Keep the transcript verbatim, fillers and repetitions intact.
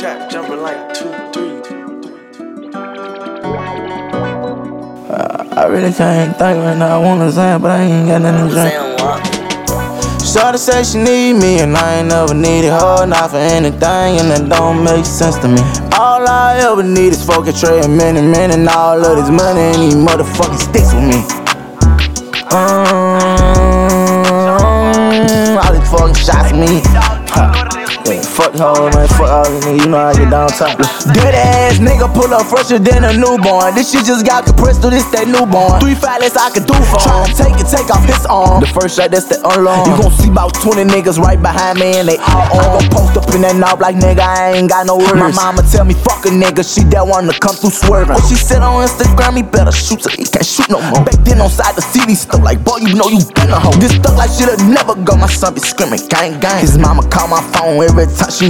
Trap jumping like two, three. Uh, I really can't think right now. I wanna say, but I ain't got nothing to drink. Shorty say she need me, and I ain't never needed her, not for anything, and that don't make sense to me. All I ever need is fucking Trey and many men, and all of this money and these motherfucking sticks with me. Um, all these fucking shots at me. Yeah, fuck hoes, man, fuck all these niggas, you know how I get down top. Good ass nigga pull up fresher than a newborn. This shit just got compressed to this that newborn. Three five less I can do for him. Take it, take off his arm. The first shot, that's the alarm. You gon' see about twenty niggas right behind me and they all on. I gon' post up in that knob like nigga, I ain't got no words. My mama tell me fuck a nigga, she that one to come through swerving. When she said on Instagram, he better shoot so he can't shoot no more. Back then on side the C D stuff like, boy, you know you been a hoe. This stuff like shit'll never go, my son be screaming gang gang. His mama call my phone every time she